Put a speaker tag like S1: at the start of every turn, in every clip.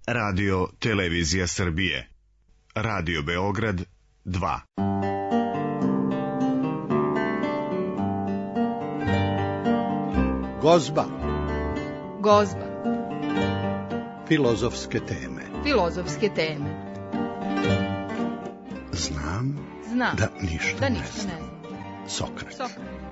S1: Radio Televizija Srbije. Radio Beograd 2.
S2: Gozba.
S3: Gozba.
S2: Filozofske teme.
S3: Filozofske teme.
S2: Znam da ništa ne znam. Sokrat.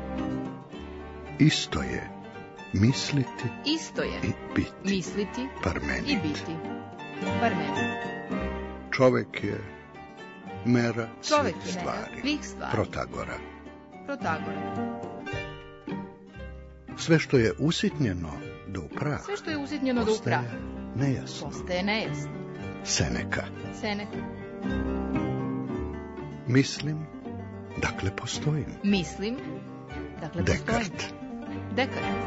S2: Isto je misliti i biti.
S3: Misliti
S2: Parmenid.
S3: i biti. Parmenid.
S2: Čovek je mera
S3: Svih stvari.
S2: Protagora.
S3: Protagora.
S2: Sve što je usitnjeno do prah.
S3: Sve što je usitnjeno do prah.
S2: Nejasno.
S3: Postaje nejasno.
S2: Seneka. Mislim, dakle postojim.
S3: Mislim, dakle postojim. Dekart.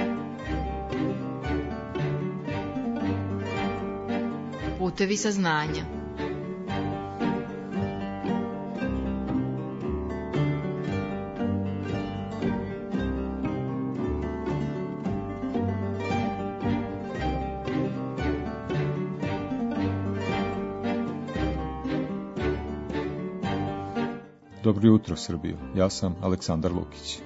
S3: Putevi saznanja.
S4: Dobro jutro, Srbijo. Ja sam Aleksandar Lukić.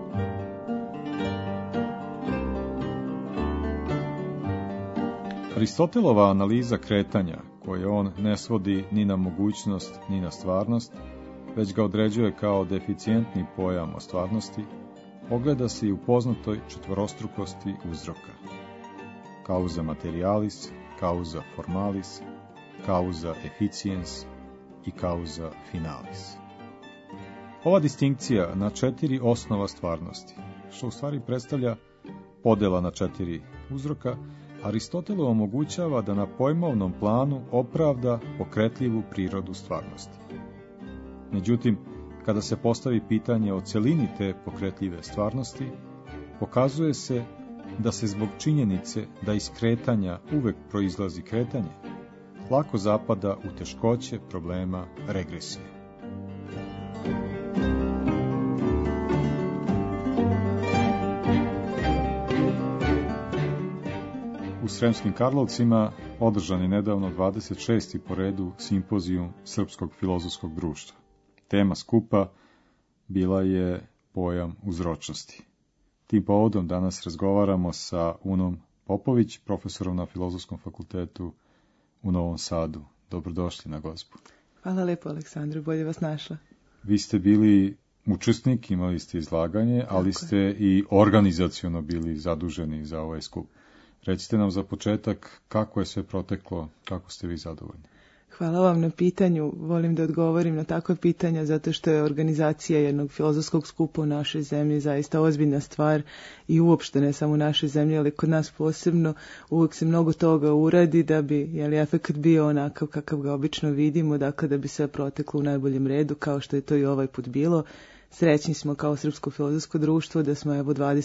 S4: Aristotelova analiza kretanja, koje on ne svodi ni na mogućnost, ni na stvarnost, već ga određuje kao deficijentni pojam o stvarnosti, ogleda se i u poznatoj četvorostrukosti uzroka. Causa materialis, causa formalis, causa efficiens i causa finalis. Ova distinkcija na 4 osnova stvarnosti, što u stvari predstavlja podela na 4 uzroka, Aristotelu omogućava da na pojmovnom planu opravda pokretljivu prirodu stvarnosti. Međutim, kada se postavi pitanje o celini te pokretljive stvarnosti, pokazuje se da se zbog činjenice da iz kretanja uvek proizlazi kretanje, lako zapada u teškoće problema regresije. U Sremskim Karlovcima održan je nedavno 26. po redu simpozijum Srpskog filozofskog društva. Tema skupa bila je pojam uzročnosti. Tim povodom danas razgovaramo sa Unom Popović, profesorom na Filozofskom fakultetu u Novom Sadu. Dobrodošli na Gozbu.
S5: Hvala lepo, Aleksandre, bolje vas našla.
S4: Vi ste bili učesnik, imali ste izlaganje, ali ste i organizaciono bili zaduženi za ovaj skup. Recite nam za početak kako je sve proteklo, kako ste vi zadovoljni?
S5: Hvala vam na pitanju. Volim da odgovorim na takva pitanja zato što je organizacija jednog filozofskog skupa u našoj zemlji zaista ozbiljna stvar i uopšte ne samo u našoj zemlji, ali kod nas posebno uvijek se mnogo toga uradi da bi efekat bio onakav kakav ga obično vidimo, dakle da bi sve proteklo u najboljem redu kao što je to i ovaj put bilo. Srećni smo kao Srpsko filozofsko društvo da smo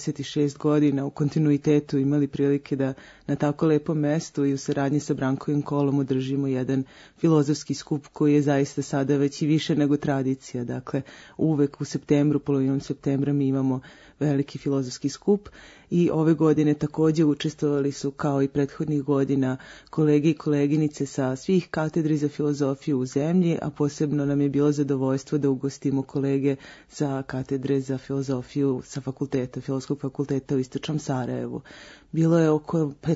S5: 26 godina u kontinuitetu imali prilike da na tako lepom mestu i u saradnji sa Brankovim kolom održimo jedan filozofski skup koji je zaista sada već i više nego tradicija. Dakle, uvek u septembru, polovinom septembra mi imamo veliki filozofski skup i ove godine također učestvovali su kao i prethodnih godina kolege i koleginice sa svih katedri za filozofiju u zemlji, a posebno nam je bilo zadovoljstvo da ugostimo kolege sa katedre za filozofiju sa Filozofskog fakulteta u Istočnom Sarajevu. Bilo je oko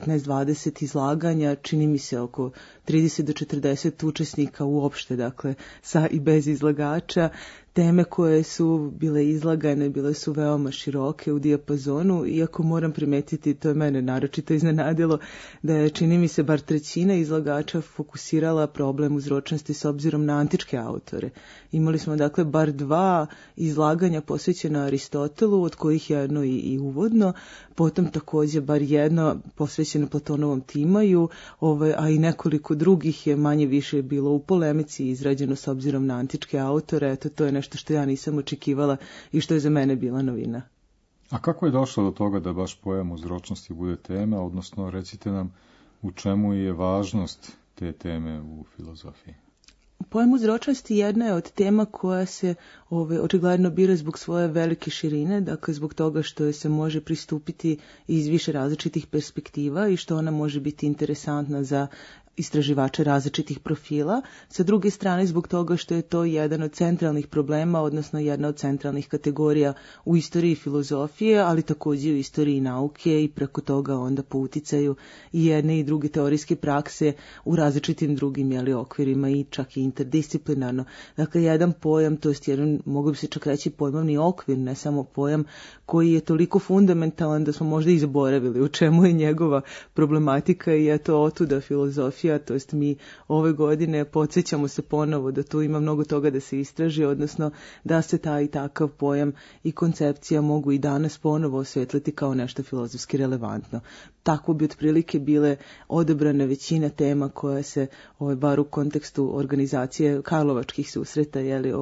S5: 15-20 izlaganja, čini mi se oko 30 do 40 učesnika uopšte, dakle sa i bez izlagača. Teme koje su bile izlagane bile su veoma široke u dijapazonu, iako moram primetiti, to je mene naročito iznenadilo, da je, čini mi se, bar trećina izlagača fokusirala problem uzročnosti s obzirom na antičke autore. Imali smo dakle bar 2 izlaganja posvećena Aristotelu, od kojih jedno i uvodno, potom također bar jedno posvećeno Platonovom Timaju, a i nekoliko drugih je manje više bilo u polemici izrađeno s obzirom na antičke autore. Eto, to je nešto što ja nisam očekivala i što je za mene bila novina.
S4: A kako je došlo do toga da baš pojam uzročnosti bude tema, odnosno recite nam u čemu je važnost te teme u filozofiji?
S5: Pojam uzročnosti jedna je od tema koja se očigledno bira zbog svoje velike širine, dakle zbog toga što se može pristupiti iz više različitih perspektiva i što ona može biti interesantna za istraživača različitih profila, sa druge strane zbog toga što je to jedan od centralnih problema, odnosno jedna od centralnih kategorija u istoriji filozofije, ali također u istoriji nauke i preko toga onda po uticaju i jedne i druge teorijske prakse u različitim drugim okvirima i čak i interdisciplinarno. Dakle, jedan pojam, to jest jedan, mogu bi se čak reći, pojmovni okvir, ne samo pojam koji je toliko fundamentalan da smo možda i zaboravili u čemu je njegova problematika i eto otuda filozofija, to jest mi ove godine podsjećamo se ponovo da tu ima mnogo toga da se istraži, odnosno da se taj i takav pojam i koncepcija mogu i danas ponovo osvetliti kao nešto filozofski relevantno. Tako bi otprilike bile odabrane većina tema koja se bar u kontekstu organizacije karlovačkih susreta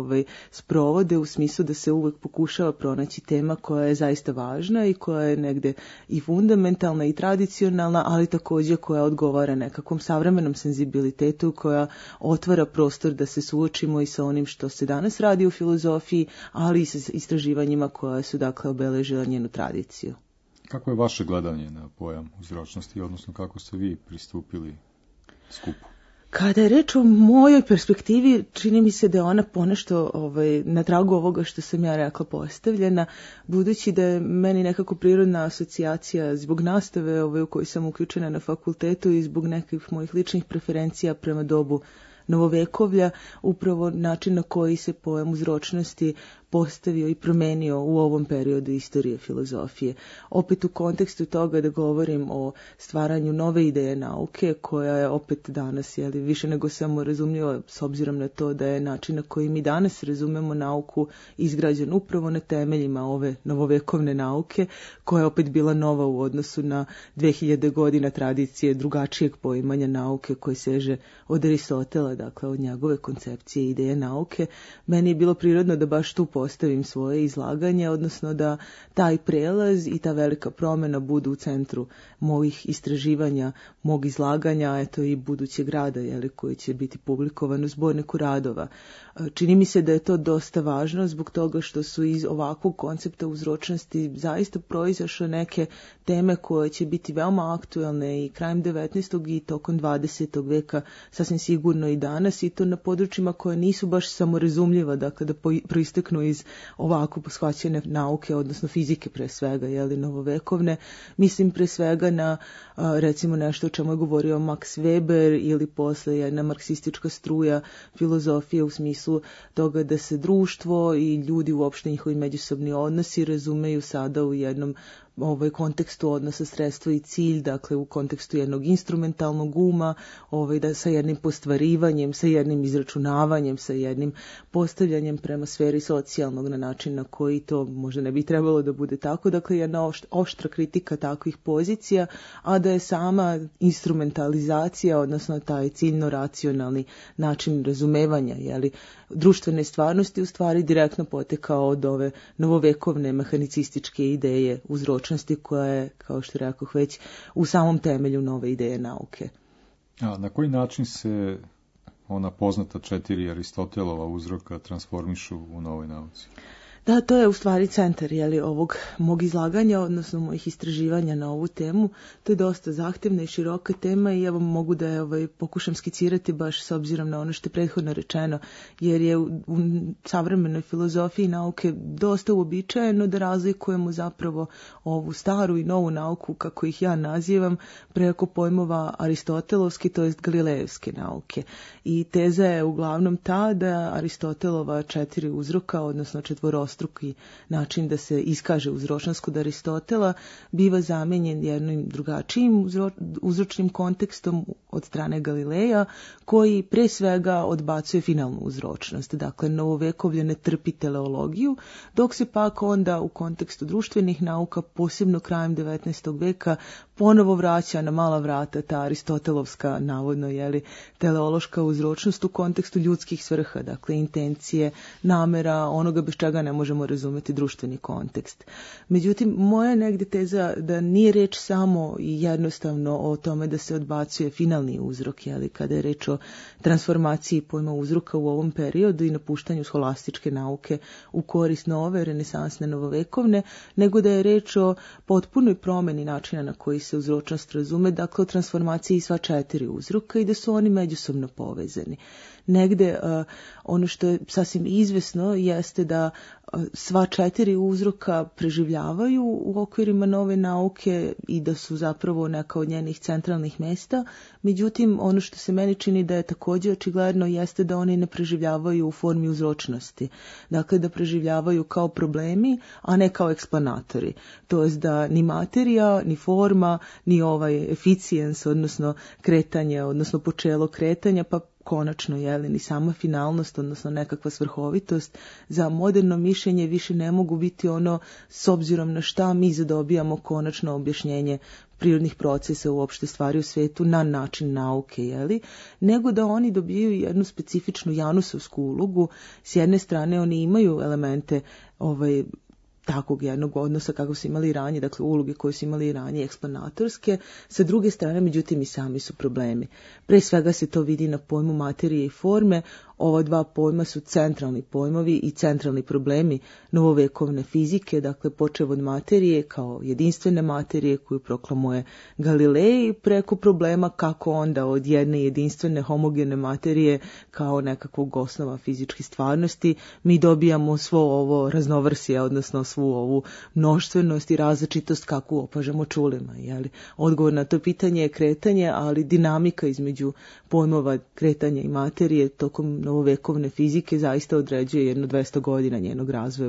S5: sprovode u smislu da se uvek pokušava pronaći tema koja je zaista važna i koja je negde i fundamentalna i tradicionalna, ali također koja odgovara nekakvom savremenom senzibilitetu, koja otvara prostor da se suočimo i sa onim što se danas radi u filozofiji, ali i sa istraživanjima koja su dakle obeležila njenu tradiciju.
S4: Kako je vaše gledanje na pojam uzročnosti, odnosno kako ste vi pristupili skupu?
S5: Kada je reč o mojoj perspektivi, čini mi se da je ona ponešto na tragu ovoga što sam ja rekla postavljena, budući da je meni nekako prirodna asocijacija zbog nastave u kojoj sam uključena na fakultetu i zbog nekih mojih ličnih preferencija prema dobu novovekovlja, upravo način na koji se pojam uzročnosti postavio i promenio u ovom periodu istorije filozofije. Opet u kontekstu toga da govorim o stvaranju nove ideje nauke, koja je opet danas više nego samo razumljiva s obzirom na to da je način na koji mi danas razumemo nauku izgrađen upravo na temeljima ove novovekovne nauke, koja je opet bila nova u odnosu na 2000 godina tradicije drugačijeg poimanja nauke koje seže od Aristotela, dakle od njegove koncepcije ideje nauke. Meni je bilo prirodno da baš tu postavim svoje izlaganje, odnosno da taj prelaz i ta velika promjena budu u centru mojih istraživanja, mog izlaganja, eto i budućeg rada, koji će biti publikovan u zborniku radova. Čini mi se da je to dosta važno zbog toga što su iz ovakvog koncepta uzročnosti zaista proizašle neke teme koje će biti veoma aktuelne i krajem 19. i tokom 20. veka, sasvim sigurno i danas, i to na područjima koje nisu baš samorazumljiva, dakle da proisteknu iz ovako shvaćene nauke, odnosno fizike pre svega, novovekovne. Mislim pre svega na recimo nešto o čemu je govorio Max Weber ili posle jedna marksistička struja filozofije u smislu toga da se društvo i ljudi uopšte njihovi međusobni odnosi razumeju sada u jednom kontekstu odnosa sredstvo i cilj, dakle u kontekstu jednog instrumentalnog uma, da sa jednim postvarivanjem, sa jednim izračunavanjem, sa jednim postavljanjem prema sferi socijalnog na način na koji to možda ne bi trebalo da bude tako, dakle jedna oštra kritika takvih pozicija, a da je sama instrumentalizacija, odnosno taj ciljno-racionalni način razumevanja, društvene stvarnosti u stvari direktno potekao od ove novovekovne mehanicističke ideje uzročnosti koja je, kao što rekoh već, u samom temelju nove ideje nauke.
S4: A na koji način se ona poznata 4 Aristotelova uzroka transformišu u novoj nauci?
S5: Da, to je u stvari centar ovog mog izlaganja, odnosno mojih istraživanja na ovu temu. To je dosta zahtevna i široka tema i evo mogu da je pokušam skicirati baš s obzirom na ono što je prethodno rečeno, jer je u savremenoj filozofiji nauke dosta uobičajeno da razlikujemo zapravo ovu staru i novu nauku, kako ih ja nazivam, preko pojmova aristotelovske, to jest galilejevske nauke. I teza je uglavnom ta da Aristotelova 4 uzroka, odnosno četvorostruki način da se iskaže uzročnost kod Aristotela biva zamenjen jednim drugačijim uzročnim kontekstom od strane Galileja, koji pre svega odbacuje finalnu uzročnost. Dakle, novovekovlje ne trpi teleologiju, dok se pak onda u kontekstu društvenih nauka, posebno krajem 19. veka, ponovo vraća na mala vrata ta aristotelovska, navodno, teleološka uzročnost u kontekstu ljudskih svrha, dakle intencije, namera, onoga bez čega ne možemo razumeti društveni kontekst. Međutim, moja negdje teza da nije reč samo i jednostavno o tome da se odbacuje finalni uzrok, kada je reč o transformaciji pojma uzroka u ovom periodu i napuštanju scholastičke nauke u korist nove, renesansne, novovekovne, nego da je reč o potpunoj promjeni načina na koji se uzročnost razume, dakle o transformaciji sva 4 uzroka i da su oni međusobno povezani. Negde ono što je sasvim izvesno jeste da sva 4 uzroka preživljavaju u okvirima nove nauke i da su zapravo neka od njenih centralnih mjesta. Međutim, ono što se meni čini da je također očigledno jeste da oni ne preživljavaju u formi uzročnosti. Dakle, da preživljavaju kao problemi, a ne kao eksplanatori. To jest da ni materija, ni forma, ni ovaj eficijens, odnosno kretanje, odnosno počelo kretanja, pa konačno, ni sama finalnost, odnosno nekakva svrhovitost, za moderno mišljenje više ne mogu biti ono s obzirom na šta mi zadobijamo konačno objašnjenje prirodnih procesa, uopšte stvari u svijetu na način nauke, nego da oni dobijaju jednu specifičnu janusovsku ulogu. S jedne strane oni imaju elemente takvog jednog odnosa kako su imali ranije, dakle uloge koje su imali ranije eksplanatorske, sa druge strane, međutim, i sami su problemi. Pre svega se to vidi na pojmu materije i forme. Ova 2 pojma su centralni pojmovi i centralni problemi novovekovne fizike, dakle počev od materije kao jedinstvene materije koju proklamuje Galilej, preko problema kako onda od jedne jedinstvene homogene materije kao nekakvog osnova fizičke stvarnosti mi dobijamo svo ovo raznovrsje, odnosno svu ovu mnoštvenost i različitost kakvu opažamo čulima. Odgovor na to pitanje je kretanje, ali dinamika između pojmova kretanja i materije tokom novovekovne fizike zaista određuje jedno 200 godina njenog razvoja.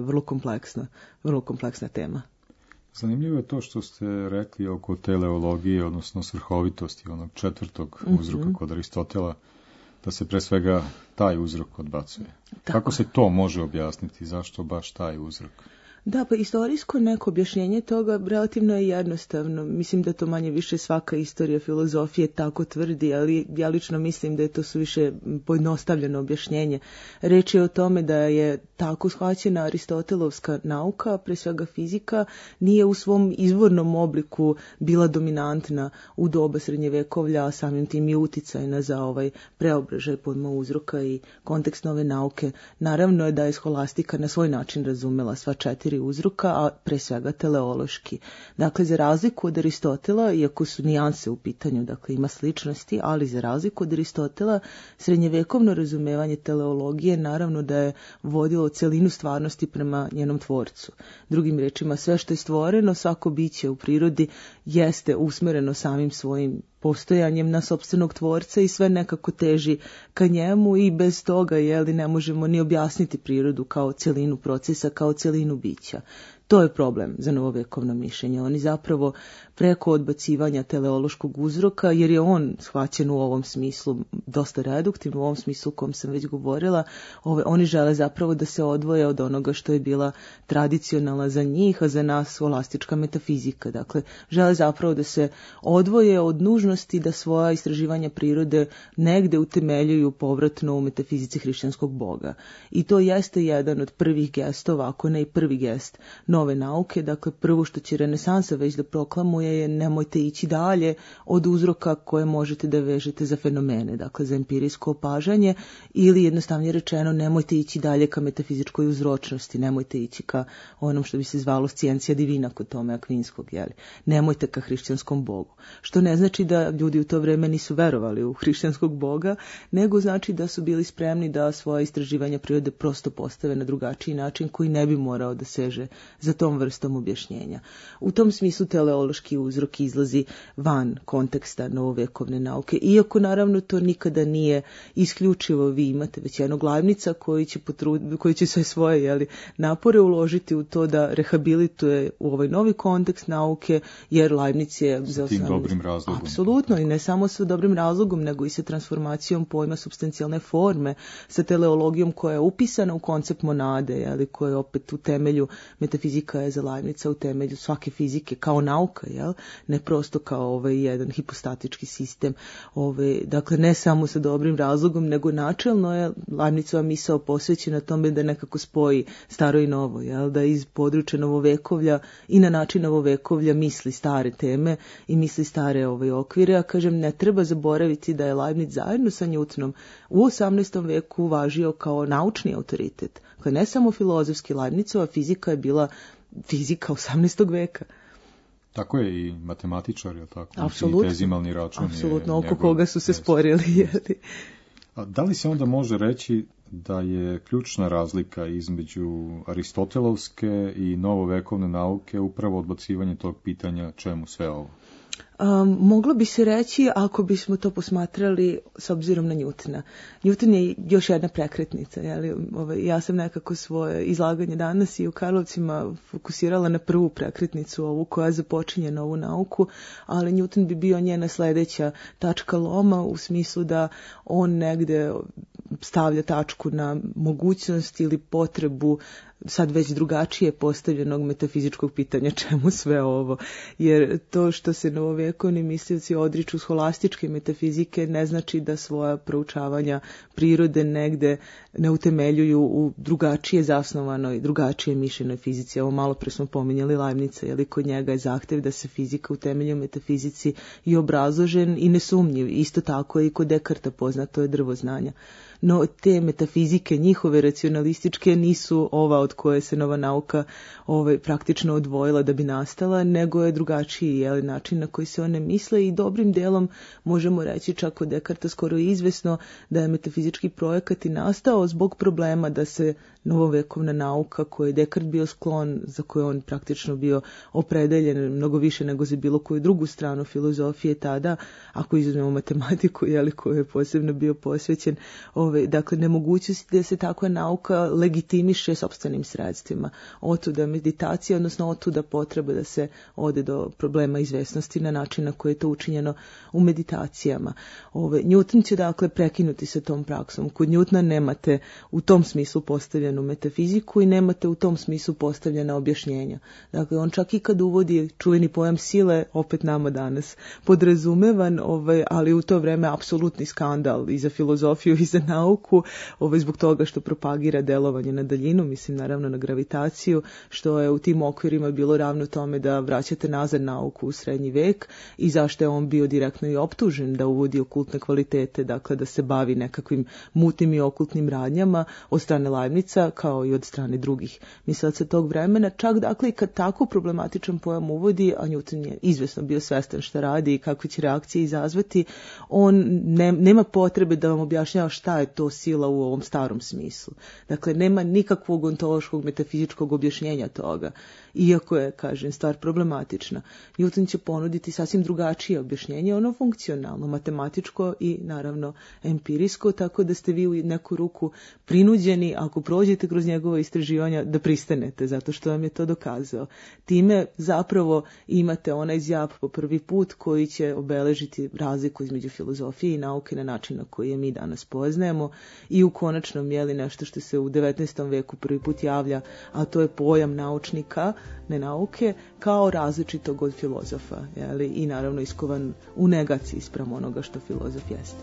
S5: Vrlo kompleksna tema.
S4: Zanimljivo je to što ste rekli oko teleologije, odnosno svrhovitosti, onog 4. uzroka kod Aristotela, da se pre svega taj uzrok odbacuje. Tako. Kako se to može objasniti? Zašto baš taj uzrok?
S5: Da, pa istorijsko neko objašnjenje toga relativno je jednostavno. Mislim da to manje više svaka istorija filozofije tako tvrdi, ali ja lično mislim da je to suviše pojednostavljeno objašnjenje. Reč je o tome da je tako shvaćena aristotelovska nauka, pre svega fizika, nije u svom izvornom obliku bila dominantna u doba srednjevekovlja, a samim tim i uticajna za ovaj preobražaj pojma uzroka i kontekst nove nauke. Naravno je da je scholastika na svoj način razumela sva 4 uzroka, a pre svega teleološki. Dakle, za razliku od Aristotela, iako su nijanse u pitanju, dakle ima sličnosti, ali za razliku od Aristotela, srednjevekovno razumevanje teleologije naravno da je vodilo celinu stvarnosti prema njenom tvorcu. Drugim rečima, sve što je stvoreno, svako biće u prirodi jeste usmereno samim svojim postojanjem na sopstvenog tvorca i sve nekako teži ka njemu i bez toga ne možemo ni objasniti prirodu kao celinu procesa, kao celinu bića. To je problem za novovekovno mišljenje. Oni zapravo preko odbacivanja teleološkog uzroka, jer je on shvaćen u ovom smislu dosta reduktivno, u ovom smislu o kom sam već govorila, oni žele zapravo da se odvoje od onoga što je bila tradicionalna za njih, a za nas scholastička metafizika. Dakle, žele zapravo da se odvoje od nužnosti da svoja istraživanja prirode negde utemeljuju povratno u metafizici hrišćanskog Boga. I to jeste jedan od prvih gestova, ako ne i prvi gest nove nauke. Dakle, prvo što će renesansa već da proklamuje je nemojte ići dalje od uzroka koje možete da vežete za fenomene, dakle za empirijsko opažanje, ili jednostavnije rečeno nemojte ići dalje ka metafizičkoj uzročnosti, nemojte ići ka onom što bi se zvalo scientia divina kod Tome Akvinskog, nemojte ka hrišćanskom Bogu. Što ne znači da ljudi u to vreme nisu verovali u hrišćanskog Boga, nego znači da su bili spremni da svoja istraživanja prirode prosto postave na drugačiji način koji ne bi morao da seže za tom vrstom objašnjenja. U tom smislu teleološki uzrok izlazi van konteksta novovekovne nauke, iako naravno to nikada nije isključivo. Vi imate već jednog Leibnica koji će sve svoje napore uložiti u to da rehabilituje u ovaj novi kontekst nauke, jer Leibniz je
S4: sa tim dobrim razlogom.
S5: Apsolutno, i ne samo sa dobrim razlogom, nego i sa transformacijom pojma supstancijalne forme, sa teleologijom koja je upisana u koncept monade, koja je opet u temelju metafizičke fizika je za Leibnica u temelju svake fizike kao nauka, jel? Ne prosto kao jedan hipostatički sistem. Dakle, ne samo sa dobrim razlogom, nego načelno je Leibnicova misao posvećena tome da nekako spoji staro i novo, jel? Da iz područja novovekovlja i na način novovekovlja misli stare teme i misli stare okvire, a kažem, ne treba zaboraviti da je Leibniz zajedno sa Newtonom u 18. veku važio kao naučni autoritet. Dakle, ne samo filozofski, Leibnicova fizika je bila fizika 18. veka.
S4: Tako je i matematičar, je tako?
S5: Apsolutno.
S4: I dezimalni račun.
S5: Apsolutno, oko koga su se sporili. Jeli?
S4: A da li se onda može reći da je ključna razlika između aristotelovske i novovekovne nauke upravo odbacivanje tog pitanja čemu sve ovo?
S5: Moglo bi se reći ako bismo to posmatrali s obzirom na Newtona. Newton je još jedna prekretnica. Ja sam nekako svoje izlaganje danas i u Karlovcima fokusirala na prvu prekretnicu, ovu koja započinje novu nauku, ali Newton bi bio njena sledeća tačka loma u smislu da on negde stavlja tačku na mogućnost ili potrebu sad već drugačije postavljenog metafizičkog pitanja čemu sve ovo. Jer to što se novovekovni mislioci odriču scholastičke metafizike ne znači da svoja proučavanja prirode negde ne utemeljuju u drugačije zasnovanoj, drugačije mišljenoj fizici. Ovo malo pre smo pominjali Leibnica, jer kod njega je zahtev da se fizika utemelji u metafizici i obrazložen i nesumnjiv. Isto tako je i kod Descartesa poznato je drvo znanja. No te metafizike, njihove racionalističke, nisu ova od koje se nova nauka praktično odvojila da bi nastala, nego je drugačiji način na koji se one misle i dobrim delom možemo reći čak od Descartesa skoro izvesno da je metafizički projekat i nastao zbog problema da se novovekovna nauka koju je Descartes bio sklon, za koju on praktično bio opredeljen mnogo više nego za bilo koju drugu stranu filozofije tada, ako izuzmemo matematiku, koju je posebno bio posvećen, dakle nemogućnosti da se takva nauka legitimiše sopstvenim sredstvima. Otuda meditacija, odnosno otuda potreba da se ode do problema izvesnosti na način na koji je to učinjeno u meditacijama. Newton će dakle prekinuti sa tom praksom. Kod Newtona nemate u tom smislu postavljenu metafiziku i nemate u tom smislu postavljena objašnjenja. Dakle, on čak i kad uvodi čuveni pojam sile, opet nama danas podrazumevan, ali u to vreme apsolutni skandal i za filozofiju i za nauku, zbog toga što propagira delovanje na daljinu, mislim naravno na gravitaciju, što je u tim okvirima bilo ravno tome da vraćate nazad nauku u srednji vek i zašto je on bio direktno i optužen da uvodi okultne kvalitete, dakle da se bavi nekakvim mutnim i okultnim radnjama od strane Leibnica kao i od strane drugih mislilaca tog vremena. Čak dakle i kad tako problematičan pojam uvodi, a Newton je izvesno bio svestan šta radi i kakve će reakcije izazvati, on nema potrebe da vam objašnjava šta je to sila u ovom starom smislu. Dakle, nema nikakvog ontološkog metafizičkog objašnjenja toga. Iako je, kažem, stvar problematična. Newton će ponuditi sasvim drugačije objašnjenje, ono funkcionalno, matematičko i naravno empirijsko, tako da ste vi u neku ruku prinuđeni, ako prođete kroz njegove istraživanja, da pristanete, zato što vam je to dokazao. Time zapravo imate onaj zjap po prvi put koji će obeležiti razliku između filozofije i nauke na način na koji je mi danas poznajemo i u konačnom nešto što se u 19. veku prvi put javlja, a to je pojam naučnika, ne nauke, kao različitog od filozofa, i naravno iskovan u negaciji spram onoga što filozof jeste.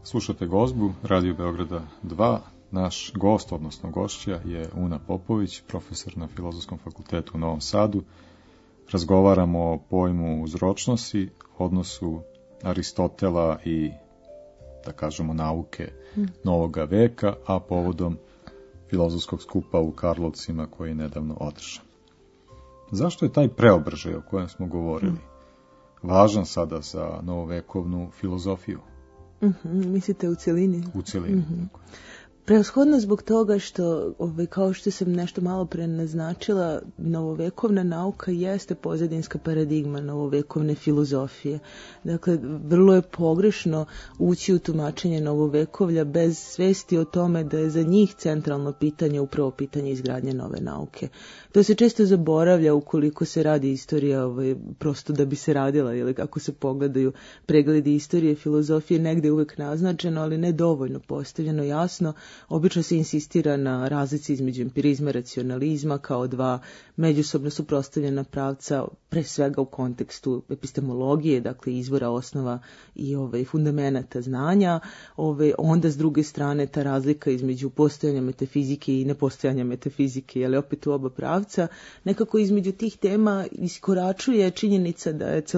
S4: Slušate Gozbu, Radio Beograda 2. Naš gost, odnosno gošća, je Una Popović, profesor na Filozofskom fakultetu u Novom Sadu. Razgovaramo o pojmu uzročnosti, odnosu Aristotela i, da kažemo, nauke novoga veka, a povodom filozofskog skupa u Karlovcima koji je nedavno održan. Zašto je taj preobražaj o kojem smo govorili važan sada za novovekovnu filozofiju?
S5: Mislite u cjelini?
S4: U cjelini.
S5: Preoshodno zbog toga što, kao što sam nešto malo pre naznačila, novovekovna nauka jeste pozadinska paradigma novovekovne filozofije. Dakle, vrlo je pogrešno ući u tumačenje novovekovlja bez svesti o tome da je za njih centralno pitanje upravo pitanje izgradnje nove nauke. To se često zaboravlja ukoliko se radi istorija prosto da bi se radila, ili kako se pogledaju pregledi istorije filozofije, negde je uvek naznačeno, ali ne dovoljno postavljeno jasno. Obično se insistira na razlici između empirizma i racionalizma kao dva međusobno suprotstavljena pravca, pre svega u kontekstu epistemologije, dakle izvora, osnova i fundamenata znanja. Onda s druge strane ta razlika između postojanja metafizike i nepostojanja metafizike, ali opet u oba pravca. Nekako između tih tema iskoračuje činjenica da je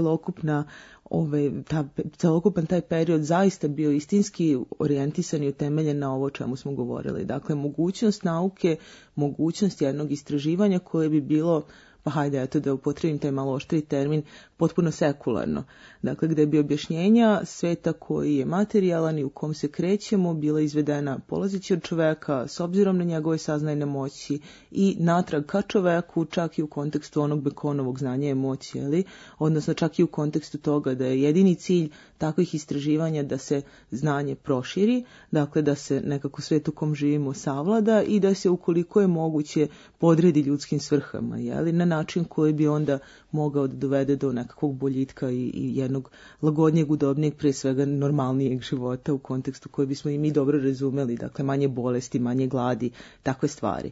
S5: celokupan taj period zaista bio istinski orijentisan i utemeljen na ovo o čemu smo govorili. Dakle, mogućnost nauke, mogućnost jednog istraživanja koje bi bilo, pa hajde, eto da upotrebim taj malo oštriji termin, potpuno sekularno. Dakle, gde bi objašnjenja sveta koji je materijalan i u kom se krećemo bila izvedena polazeći od čoveka s obzirom na njegove saznajne moći i natrag ka čoveku, čak i u kontekstu onog Bekonovog znanja i moći, odnosno čak i u kontekstu toga da je jedini cilj takvih istraživanja da se znanje proširi, dakle da se nekako svet u kom živimo savlada i da se ukoliko je moguće podredi ljudskim svrhama, na način koji bi onda mogao da dovede do nekakvog boljitka i jednog lagodnijeg, udobnijeg, pre svega normalnijeg života u kontekstu koji bismo i mi dobro razumeli, dakle manje bolesti, manje gladi, takve stvari.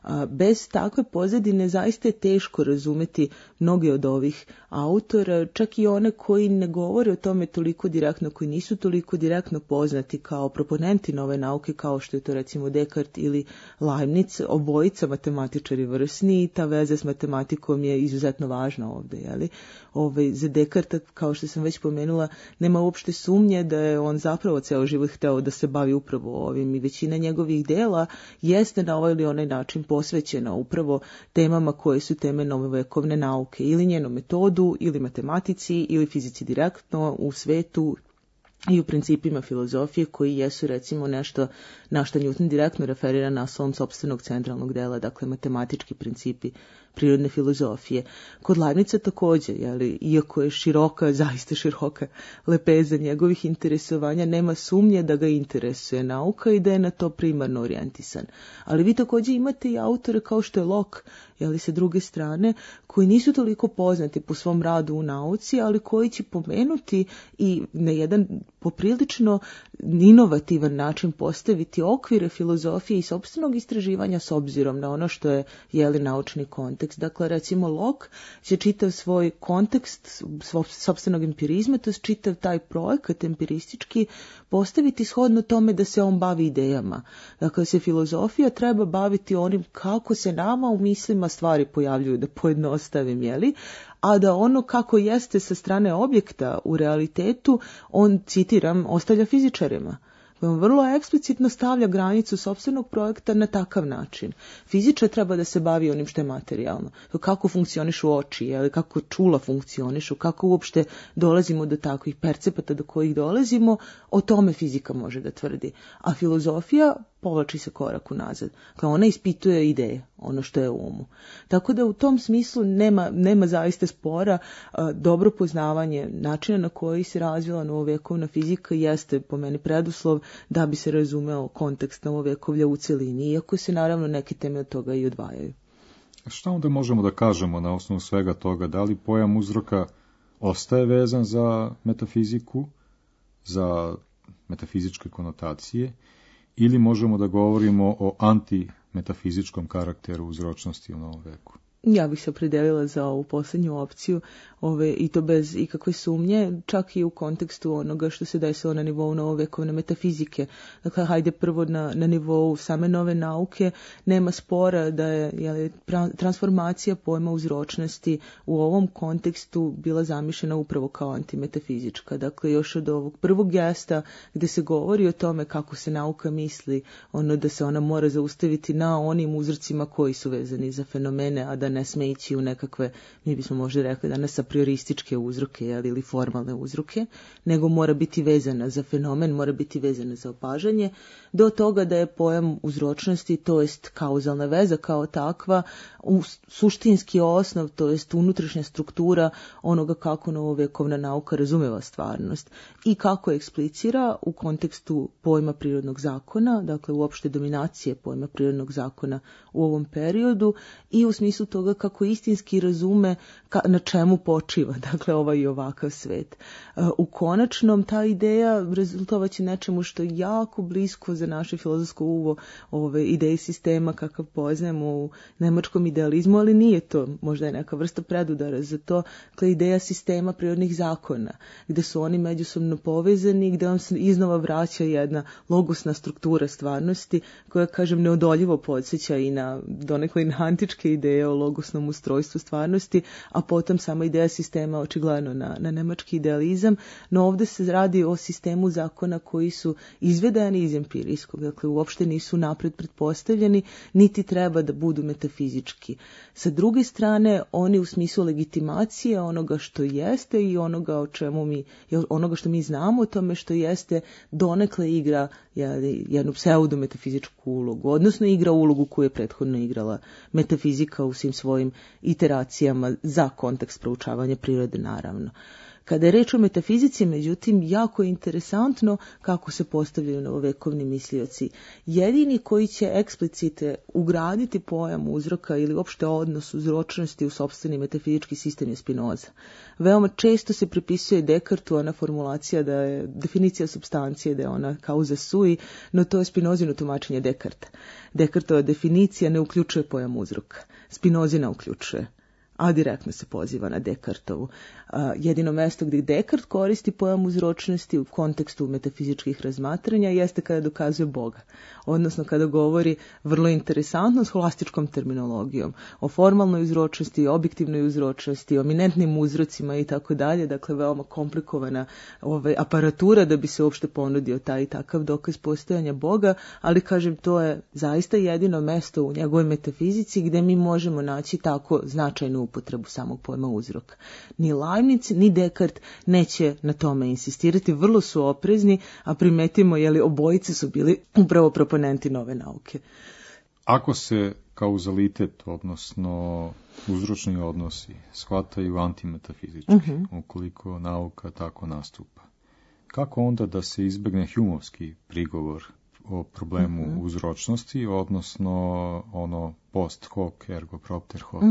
S5: Bez takve pozadine zaista je teško razumeti mnoge od ovih autora, čak i one koji ne govore o tome toliko direktno, koji nisu toliko direktno poznati kao proponenti nove nauke, kao što je to recimo Descartes ili Leibniz, obojica matematičari vrsni, i ta veza s matematikom je izuzetno važna ovde. Za Descartes, kao što sam već pomenula, nema uopšte sumnje da je on zapravo ceo život hteo da se bavi upravo ovim, i većina njegovih dela jeste na ovaj ili onaj način posvećena upravo temama koje su teme novovekovne nauke, ili njenom metodu, ili matematici, ili fizici direktno u svetu i u principima filozofije koji jesu recimo nešto na što Newton direktno referira na svom sopstvenog centralnog dela, dakle matematički principi prirodne filozofije. Kod Leibniza također, iako je široka, zaista široka lepeza njegovih interesovanja, nema sumnje da ga interesuje nauka i da je na to primarno orijentisan. Ali vi također imate i autore kao što je Locke, sa druge strane, koji nisu toliko poznati po svom radu u nauci, ali koji će pomenuti i na jedan poprilično inovativan način postaviti okvire filozofije i sopstvenog istraživanja s obzirom na ono što je naučni kontekst. Dakle, recimo Locke će čitav svoj kontekst sopstvenog empirizma, to je čitav taj projekat empiristički, postaviti shodno tome da se on bavi idejama. Dakle, se filozofija treba baviti onim kako se nama u mislima stvari pojavljuju, da pojednostavim, a da ono kako jeste sa strane objekta u realitetu, on, citiram, ostavlja fizičarima. On vrlo eksplicitno stavlja granicu sopstvenog projekta na takav način. Fizičar treba da se bavi onim što je materijalno. Kako funkcionišu oči, kako čula funkcionišu, kako uopšte dolazimo do takvih percepata do kojih dolazimo, o tome fizika može da tvrdi. A filozofija povlači se korak unazad. Kao ona ispituje ideje, ono što je u umu. Tako da u tom smislu nema zaista spora. Dobro poznavanje načina na koji se razvila novovekovna fizika jeste po meni preduslov da bi se razumeo kontekst novovekovlja u celini, iako se naravno neke teme od toga i odvajaju.
S4: Šta onda možemo da kažemo na osnovu svega toga? Da li pojam uzroka ostaje vezan za metafiziku, za metafizičke konotacije, ili možemo da govorimo o antimetafizičkom karakteru uzročnosti u novom veku?
S5: Ja bih se opredelila za ovu posljednju opciju, i to bez ikakve sumnje, čak i u kontekstu onoga što se desilo na nivou novovekovne metafizike. Dakle, hajde prvo na nivou same nove nauke, nema spora da je transformacija pojma uzročnosti u ovom kontekstu bila zamišljena upravo kao antimetafizička. Dakle, još od ovog prvog gesta gde se govori o tome kako se nauka misli, da se ona mora zaustaviti na onim uzrocima koji su vezani za fenomene, a da ne sme ići u nekakve, mi bismo možda rekli danas, a priorističke uzroke ili formalne uzroke, nego mora biti vezana za fenomen, mora biti vezana za opažanje, do toga da je pojam uzročnosti, to jest kauzalna veza kao takva, suštinski osnov, to jest unutrašnja struktura onoga kako novovekovna nauka razumeva stvarnost i kako eksplicira u kontekstu pojma prirodnog zakona, dakle uopšte dominacije pojma prirodnog zakona u ovom periodu i u smislu toga kako istinski razume na čemu počiva, dakle ovaj i ovakav svet. U konačnom ta ideja rezultovaće nečemu što je jako blisko za naše filozofsko uvo ideje sistema kakav poznajemo u nemačkom idealizmu, ali nije to, možda je neka vrsta predudara za to, dakle ideja sistema prirodnih zakona, gde su oni međusobno povezani, gde vam se iznova vraća jedna logosna struktura stvarnosti koja, kažem, neodoljivo podsjeća i na donekle i na antičke ideje o logosnom ustrojstvu stvarnosti, a potom sama ideja sistema očigledno na nemački idealizam, no ovdje se radi o sistemu zakona koji su izvedeni iz empirijskog, dakle uopšte nisu napred pretpostavljeni, niti treba da budu metafizički. Sa druge strane, oni u smislu legitimacije onoga što jeste i onoga o čemu onoga što mi znamo o tome što jeste, donekle igra jednu pseudo-metafizičku ulogu, odnosno igra ulogu koju je prethodno igrala metafizika u svim svojim iteracijama za kontekst proučavanja prirode, naravno. Kada je reč o metafizici, međutim, jako je interesantno kako se postavljaju novovekovni mislioci. Jedini koji će eksplicite ugraditi pojam uzroka ili uopšte odnos uzročnosti u sopstveni metafizički sistem je Spinoza. Veoma često se pripisuje Descartesu ona formulacija da je definicija supstancije, da je ona causa sui, no to je Spinozino tumačenje Descartesa. Descartesova definicija ne uključuje pojam uzroka. Spinozina uključuje, a direktno se poziva na Descartesovu. Jedino mesto gdje Descartes koristi pojam uzročnosti u kontekstu metafizičkih razmatranja jeste kada dokazuje Boga, odnosno kada govori vrlo interesantno holastičkom terminologijom o formalnoj uzročnosti, objektivnoj uzročnosti, o eminentnim uzrocima i tako dalje, dakle veoma komplikovana aparatura da bi se uopšte ponudio taj i takav dokaz postojanja Boga, ali kažem, to je zaista jedino mesto u njegovoj metafizici gdje mi možemo naći tako značajnu upotrebu samog pojma uzroka. Ni Leibniz, ni Descartes neće na tome insistirati, vrlo su oprezni, a primetimo obojice su bili upravo proponenti nove nauke.
S4: Ako se kauzalitet, odnosno uzročni odnosi, shvataju antimetafizički, ukoliko nauka tako nastupa, kako onda da se izbegne Humeovski prigovor o problemu uzročnosti, odnosno ono post hoc ergo propter hoc?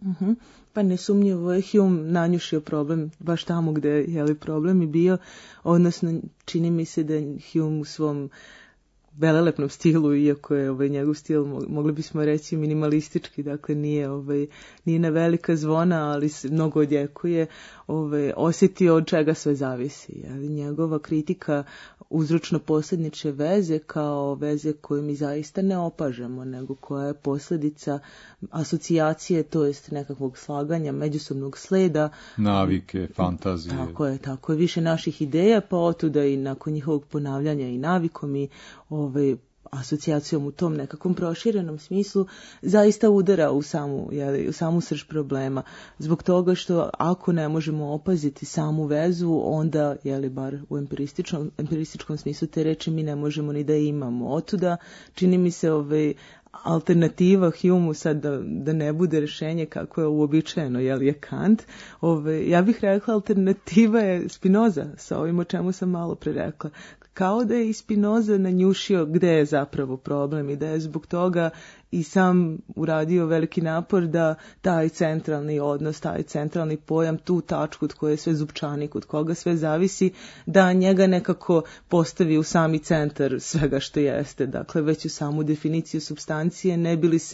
S5: Pa nesumnjivo je Hume nanjušio problem baš tamo gde je problem i bio, odnosno čini mi se da Hume u svom velelepnom stilu, iako je njegov stil, mogli bismo reći, minimalistički, dakle nije na velika zvona, ali se mnogo odjekuje, osjetio od čega sve zavisi. Njegova kritika uzročno-posljedične veze kao veze koju mi zaista ne opažamo, nego koja je posljedica asocijacije, to jest nekakvog slaganja, međusobnog sleda.
S4: Navike, fantazije.
S5: Tako je, više naših ideja, pa otuda i nakon njihovog ponavljanja i navikom i asocijacijom u tom nekakvom proširenom smislu zaista udara u samu srž problema. Zbog toga što ako ne možemo opaziti samu vezu, onda, bar u empirističkom smislu te reči, mi ne možemo ni da imamo. Otuda čini mi se alternativa Humeu, sad da ne bude rešenje kako je uobičajeno, je Kant. Ja bih rekla alternativa je Spinoza, sa ovim o čemu sam malo pre rekla. Kao da je i Spinoza nanjušio gde je zapravo problem i da je zbog toga i sam uradio veliki napor da taj centralni odnos, taj centralni pojam, tu tačku od koje je sve zupčani, kod koga sve zavisi, da njega nekako postavi u sami centar svega što jeste. Dakle, već u samu definiciju supstancije, ne bi li se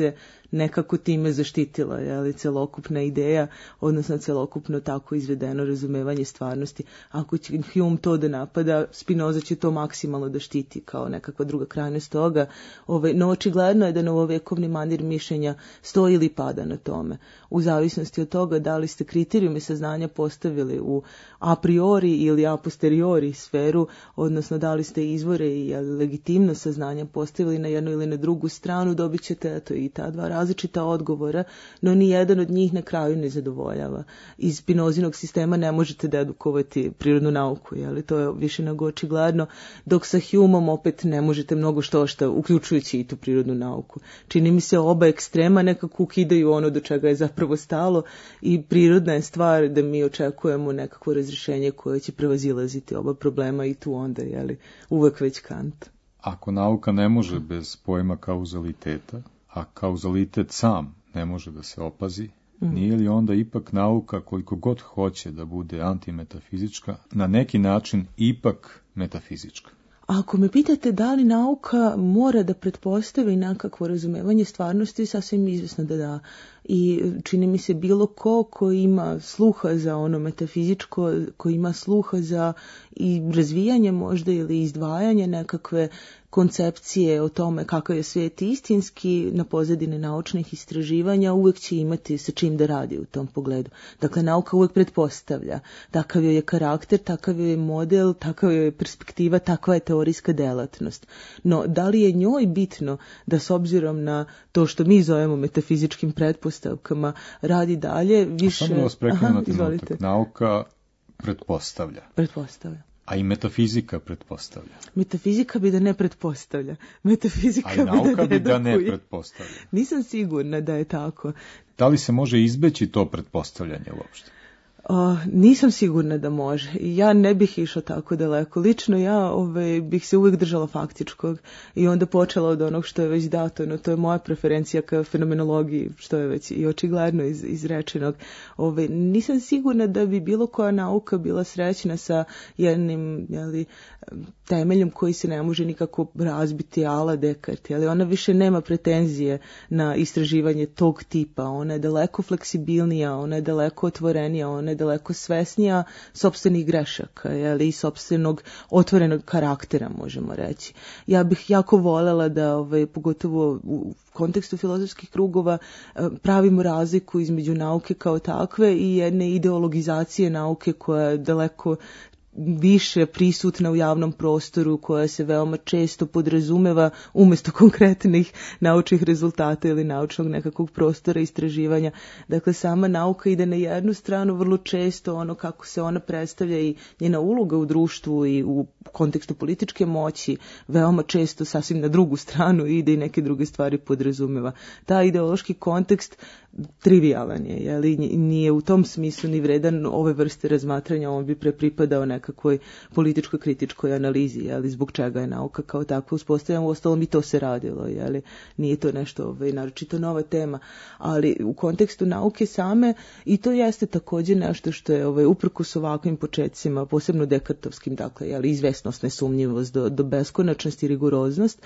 S5: nekako time zaštitila, jeli, celokupna ideja, odnosno celokupno tako izvedeno razumevanje stvarnosti. Ako će Hume to da napada, Spinoza će to maksimalno da štiti kao nekakva druga krajnost toga. No očigledno je da novovekovni manir mišljenja stoji ili pada na tome. U zavisnosti od toga da li ste kriterijume saznanja postavili u a priori ili a posteriori sferu, odnosno da li ste izvore i legitimno saznanja postavili na jednu ili na drugu stranu, dobit ćete i ta dva različita odgovora, no ni jedan od njih na kraju ne zadovoljava. Iz Spinozinog sistema ne možete dedukovati prirodnu nauku, jeli? To je više nego očigledno, dok sa Humeom opet ne možete mnogo što, uključujući i tu prirodnu nauku. Čini mi se oba ekstrema nekako ukidaju ono do čega je zapravo stalo i prirodna je stvar da mi očekujemo nekakvo razrješenje koje će prevazilaziti oba problema i tu onda, jeli, uvek već Kant.
S4: Ako nauka ne može bez pojma kauzaliteta, a kauzalitet sam ne može da se opazi, nije li onda ipak nauka, koliko god hoće da bude antimetafizička, na neki način ipak metafizička?
S5: Ako me pitate da li nauka mora da pretpostavi nekakvo razumevanje stvarnosti, sasvim izvjesno da da. I čini mi se bilo ko ima sluha za ono metafizičko, ko ima sluha za i razvijanje možda ili izdvajanje nekakve koncepcije o tome kakav je svijet istinski na pozadine naučnih istraživanja, uvijek će imati sa čim da radi u tom pogledu. Dakle, nauka uvijek pretpostavlja. Takav je karakter, takav je model, takav je perspektiva, takva je teorijska delatnost. No, da li je njoj bitno da s obzirom na to što mi zovemo metafizičkim pretpostavkama radi dalje, više...
S4: Samo da vas prekinem na trenutak. Nauka pretpostavlja.
S5: Pretpostavlja.
S4: A i metafizika pretpostavlja.
S5: Metafizika bi da ne pretpostavlja. Metafizika
S4: a i nauka bi da ne pretpostavlja.
S5: Nisam sigurna da je tako.
S4: Da li se može izbeći to pretpostavljanje uopšte?
S5: Nisam sigurna da može. Ja ne bih išla tako daleko. Lično ja bih se uvijek držala faktičkog i onda počela od onog što je već dato. No, to je moja preferencija ka fenomenologiji, što je već i očigledno izrečenog. Nisam sigurna da bi bilo koja nauka bila srećna sa jednim temeljem koji se ne može nikako razbiti, ala Descartes. Ona više nema pretenzije na istraživanje tog tipa. Ona je daleko fleksibilnija, ona je daleko otvorenija, ona je daleko svesnija sopstvenih grešaka, i sopstvenog otvorenog karaktera, možemo reći. Ja bih jako voljela da, pogotovo u kontekstu filozofskih krugova, pravimo razliku između nauke kao takve i jedne ideologizacije nauke koja je daleko više prisutna u javnom prostoru, koja se veoma često podrazumeva umjesto konkretnih naučnih rezultata ili naučnog nekakvog prostora istraživanja. Dakle, sama nauka ide na jednu stranu, vrlo često ono kako se ona predstavlja i njena uloga u društvu i u kontekstu političke moći, veoma često sasvim na drugu stranu ide i neke druge stvari podrazumeva. Ta ideološki kontekst trivialan je, nije u tom smislu ni vredan ove vrste razmatranja, on bi pripadao nekakvoj političkoj kritičkoj analizi, zbog čega je nauka kao takva uspostavljena, uostalom i to se radilo, nije to nešto naročito nova tema, ali u kontekstu nauke same i to jeste također nešto što je uprkos ovakvim počecima, posebno dekartovskim, dakle, izvesnost, nesumnjivost do beskonačnosti i rigoroznost,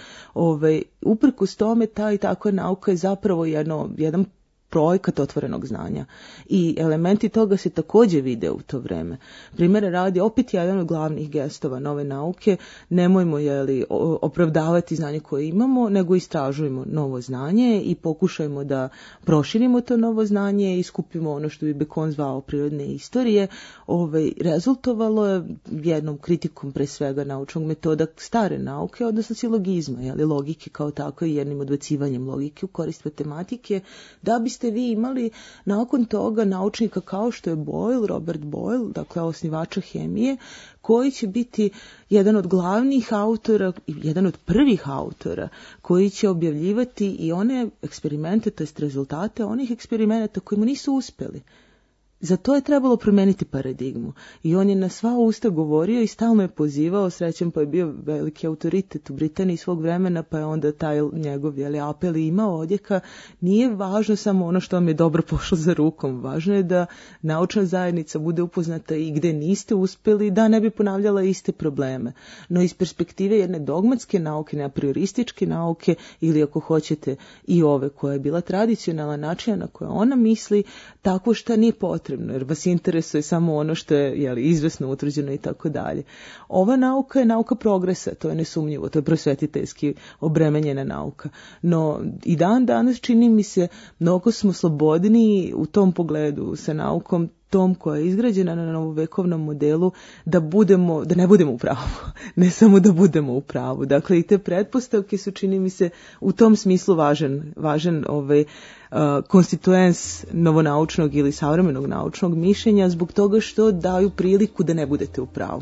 S5: uprkos tome ta i takva nauka je zapravo jedan projekat otvorenog znanja. I elementi toga se također vide u to vreme. Primjera radi, opet jedan od glavnih gestova nove nauke, nemojmo opravdavati znanje koje imamo, nego istražujemo novo znanje i pokušajmo da proširimo to novo znanje i skupimo ono što bi Bacon zvao prirodne istorije. Rezultovalo je jednom kritikom pre svega naučnog metoda stare nauke, odnosno silogizma, logike kao tako i jednim odbacivanjem logike u korist matematike, da biste vi imali nakon toga naučnika kao što je Boyle, Robert Boyle, dakle osnivača hemije, koji će biti jedan od glavnih autora, jedan od prvih autora koji će objavljivati i one eksperimente, to jest rezultate onih eksperimenata koji mu nisu uspjeli. za to je trebalo promijeniti paradigmu. I on je na sva usta govorio i stalno je pozivao, srećem pa je bio veliki autoritet u Britaniji svog vremena, pa je onda taj njegov apel imao odjeka. Nije važno samo ono što vam je dobro pošlo za rukom, važno je da naučna zajednica bude upoznata i gde niste uspjeli, da ne bi ponavljala iste probleme. No iz perspektive jedne dogmatske nauke, ne apriorističke nauke, ili ako hoćete i ove koja je bila tradicionalna načina na koje ona misli, tako što nije potrebno, jer vas interesuje samo ono što je izvesno utvrđeno i tako dalje. Ova nauka je nauka progresa, to je nesumnjivo, to je prosvetiteljski obremenjena nauka. No i dan danas čini mi se mnogo smo slobodniji u tom pogledu sa naukom tom koja je izgrađena na novovekovnom modelu da ne budemo u pravu, ne samo da budemo u pravu. Dakle, i te pretpostavke su, čini mi se, u tom smislu važan konstituens novonaučnog ili savremenog naučnog mišljenja zbog toga što daju priliku da ne budete u pravu.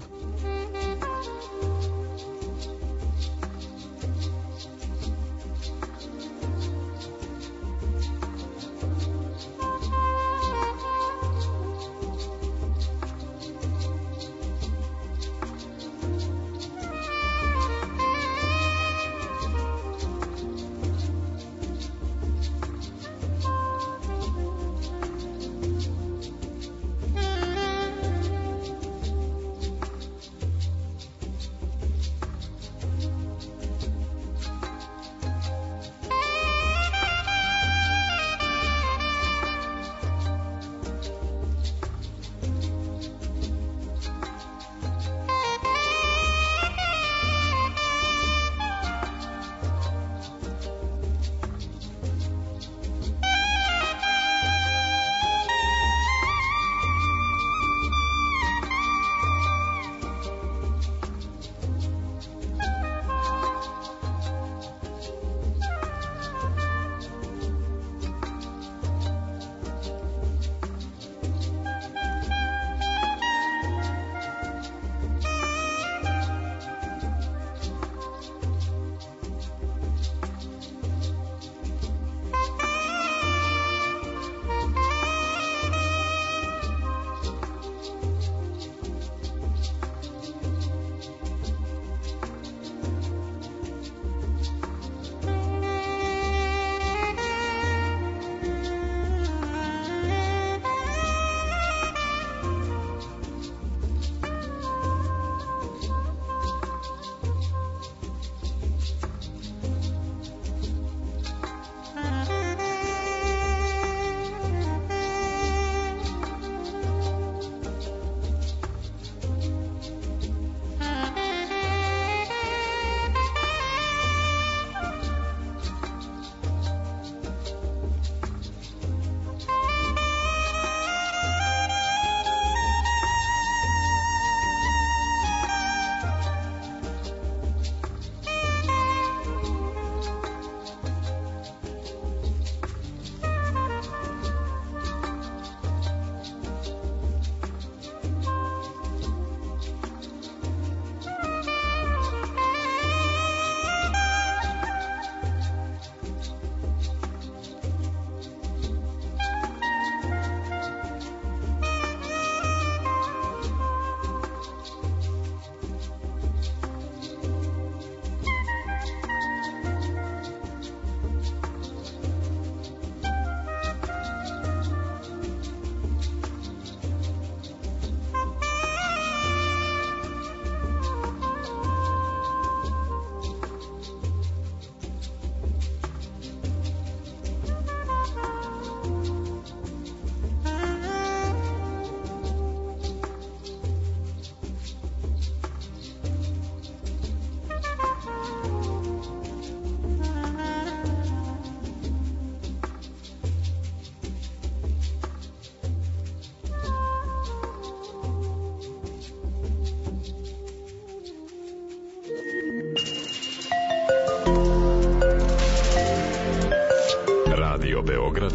S1: Radio Beograd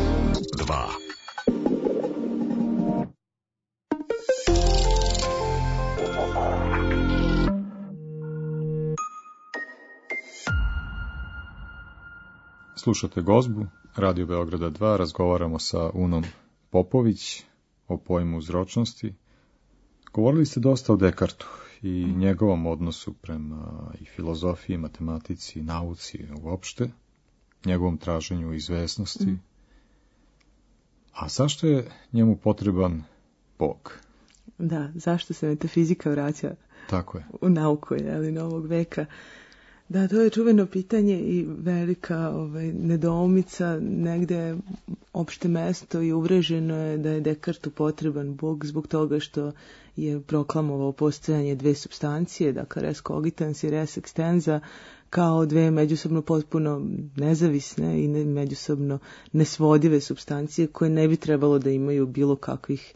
S1: 2.
S4: Slušate Gozbu, Radio Beograda 2, razgovaramo sa Unom Popović, o pojmu uzročnosti, govorili ste dosta o Dekartu i njegovom odnosu prema i filozofiji, matematici, nauci uopšte, njegovom traženju izvesnosti. A zašto je njemu potreban Bog?
S5: Da, zašto se metafizika vraća
S4: Tako je.
S5: u nauku novog veka? Da, to je čuveno pitanje i velika nedoumica, negde opšte mesto i uvreženo je da je Dekartu potreban Bog zbog toga što je proklamovao postojanje dve supstancije, dakle res cogitans i res extensa, kao dve međusobno potpuno nezavisne i međusobno nesvodive supstancije koje ne bi trebalo da imaju bilo kakvih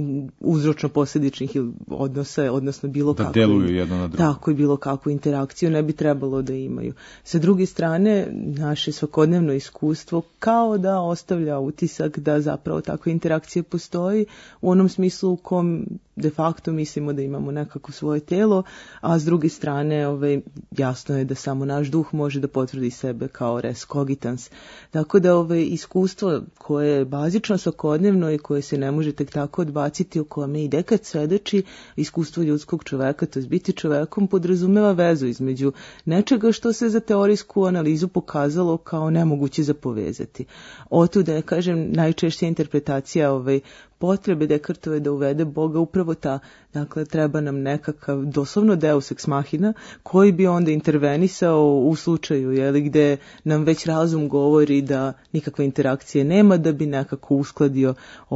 S5: uzročno-posljedičnih odnosa, odnosno bilo
S4: da
S5: kakvu,
S4: deluju jedno na drugo.
S5: Tako i bilo kakvu interakciju ne bi trebalo da imaju. Sa druge strane, naše svakodnevno iskustvo kao da ostavlja utisak da zapravo takva interakcija postoji u onom smislu u kom de facto mislimo da imamo nekako svoje telo, a s druge strane jasno je da samo naš duh može da potvrdi sebe kao res cogitans. Tako da iskustvo koje je bazično svakodnevno i koje se ne može tek tako odbaciti, o kome i Dekart svedoči, iskustvo ljudskog čoveka, to je biti čovekom, podrazumeva vezu između nečega što se za teorijsku analizu pokazalo kao nemoguće za povezati. Otuda je, kažem, najčešća interpretacija potrebe Dekartove da uvede Boga upravo ta, dakle treba nam nekakav doslovno deus ex machina koji bi onda intervenisao u slučaju gde nam već razum govori da nikakve interakcije nema, da bi nekako uskladio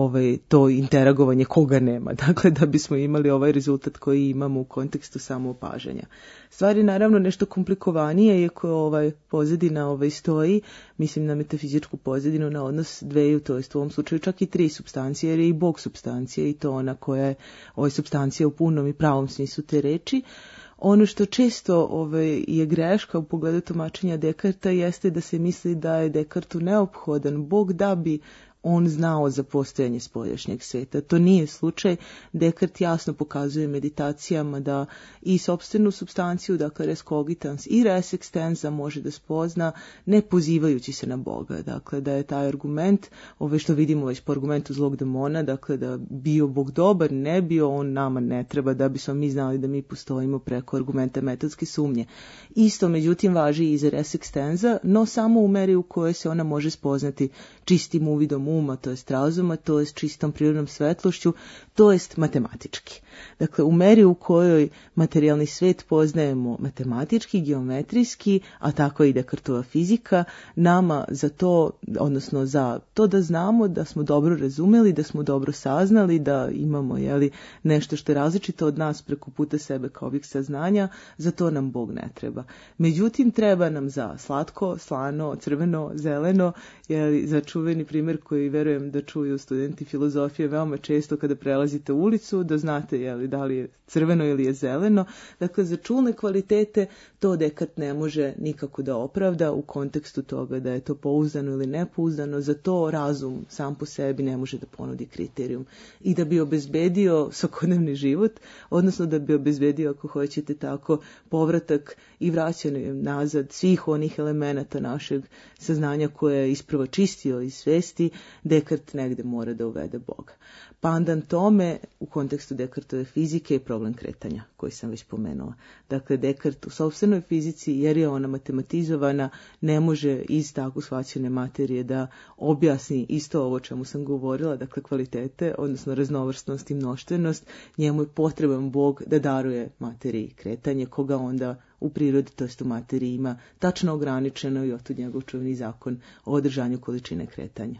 S5: to interagovanje koga nema, dakle da bismo imali ovaj rezultat koji imamo u kontekstu samoopažanja. Stvar je naravno nešto komplikovanije, iako pozadina stoji, mislim na metafizičku pozadinu, na odnos dveju, to jest u ovom slučaju čak i tri supstancije, jer je i Bog supstancija i to ona koja je supstancija u punom i pravom smislu te reči. Ono što često je greška u pogledu tumačenja Dekarta jeste da se misli da je Dekartu neophodan Bog da bi on znao za postojanje spoljašnjeg sveta. To nije slučaj. Dekart jasno pokazuje meditacijama da i sopstvenu supstanciju, dakle res cogitans i res extensa može da spozna ne pozivajući se na Boga. Dakle, da je taj argument, što vidimo već po argumentu zlog demona, dakle da bio Bog dobar, ne bio, on nama ne treba da bismo mi znali da mi postojimo preko argumenta metodske sumnje. Isto, međutim, važi i za res extensa, no samo u meri u kojoj se ona može spoznati čistim uvidom uma, to jest razuma, to jest čistom prirodnom svetlošću, to jest matematički. Dakle, u meri u kojoj materijalni svet poznajemo matematički, geometrijski, a tako i Dekartova fizika, nama za to, odnosno za to da znamo da smo dobro razumeli, da smo dobro saznali, da imamo nešto što je različito od nas preko puta sebe kao objekt saznanja, za to nam Bog ne treba. Međutim, treba nam za slatko, slano, crveno, zeleno, za čuveni primjer koji verujem da čuju studenti filozofije veoma često kada prelazite ulicu, da znate da li je crveno ili je zeleno. Dakle, za čulne kvalitete to Dekart ne može nikako da opravda u kontekstu toga da je to pouzdano ili nepouzdano. Za to razum sam po sebi ne može da ponudi kriterijum. I da bi obezbedio svakodnevni život, odnosno da bi obezbedio, ako hoćete tako, povratak i vraćanje nazad svih onih elemenata našeg saznanja koje je isprva čistio iz svesti, Dekart negde mora da uvede Boga. Pandan tome, u kontekstu Dekartove fizike, je problem kretanja, koji sam već pomenula. Dakle, Dekart u sopstvenoj fizici, jer je ona matematizovana, ne može iz tako shvaćene materije da objasni isto ovo čemu sam govorila, dakle kvalitete, odnosno raznovrsnost i mnoštvenost. Njemu je potreban Bog da daruje materiji kretanje, koga onda u prirodi, to jest u materiji, ima tačno ograničeno i otud njegov čuveni zakon o održanju količine kretanja.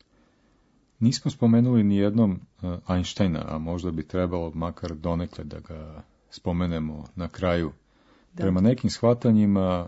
S4: Nismo spomenuli ni jednom Einsteina, a možda bi trebalo makar donekle da ga spomenemo na kraju. Da. Prema nekim shvatanjima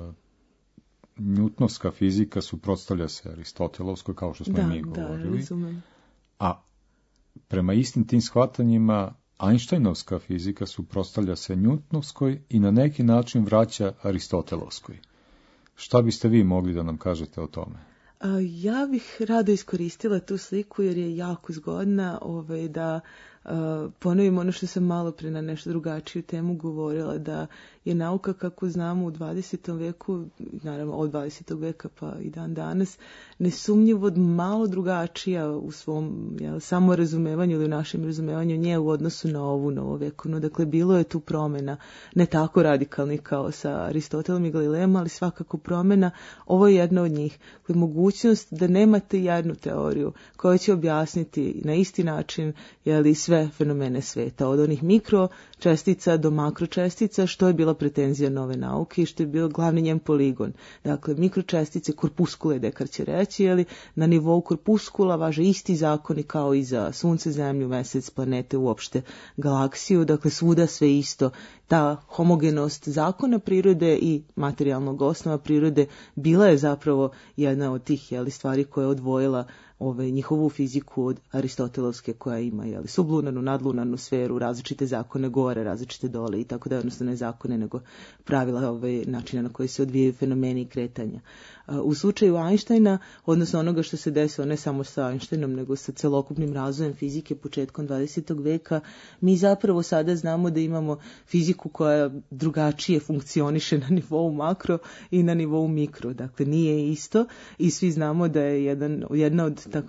S4: Newtonovska fizika suprotstavlja se Aristotelovskoj, kao što smo i mi govorili.
S5: Razumem.
S4: A prema istim tim shvatanjima Einsteinovska fizika suprotstavlja se Newtonovskoj i na neki način vraća Aristotelovskoj. Šta biste vi mogli da nam kažete o tome?
S5: Ja bih rado iskoristila tu sliku jer je jako zgodna da ponovim ono što sam malo pre na nešto drugačiju temu govorila, da je nauka kako znamo u 20. veku, naravno od 20. veka pa i dan danas, nesumnjivo malo drugačija u svom samorazumevanju ili u našem razumevanju nje u odnosu na ovu novovekovnu. Dakle, bilo je tu promjena, ne tako radikalnih kao sa Aristotelom i Galilejem, ali svakako promjena. Ovo je jedna od njih. Dakle, mogućnost da nemate jednu teoriju koja će objasniti na isti način sve fenomene sveta, od onih mikročestica do makročestica, što je bila pretenzija nove nauke i što je bio glavni njen poligon. Dakle, mikročestice, korpuskule, Dekart će reći, na nivou korpuskula važe isti zakoni kao i za sunce, zemlju, mesec, planete, uopšte galaksiju, dakle svuda sve isto. Ta homogenost zakona prirode i materijalnog osnova prirode bila je zapravo jedna od tih stvari koja je odvojila njihovu fiziku od aristotelovske, koja ima sublunarnu, nadlunarnu sferu, različite zakone gore, različite dole i tako da, odnosno ne zakone, nego pravila načina na koji se odvijaju fenomeni i kretanja. U slučaju Einsteina, odnosno onoga što se desilo ne samo sa Einsteinom, nego sa celokupnim razvojem fizike početkom 20. veka, mi zapravo sada znamo da imamo fiziku koja drugačije funkcioniše na nivou makro i na nivou mikro. Dakle, nije isto i svi znamo da je jedna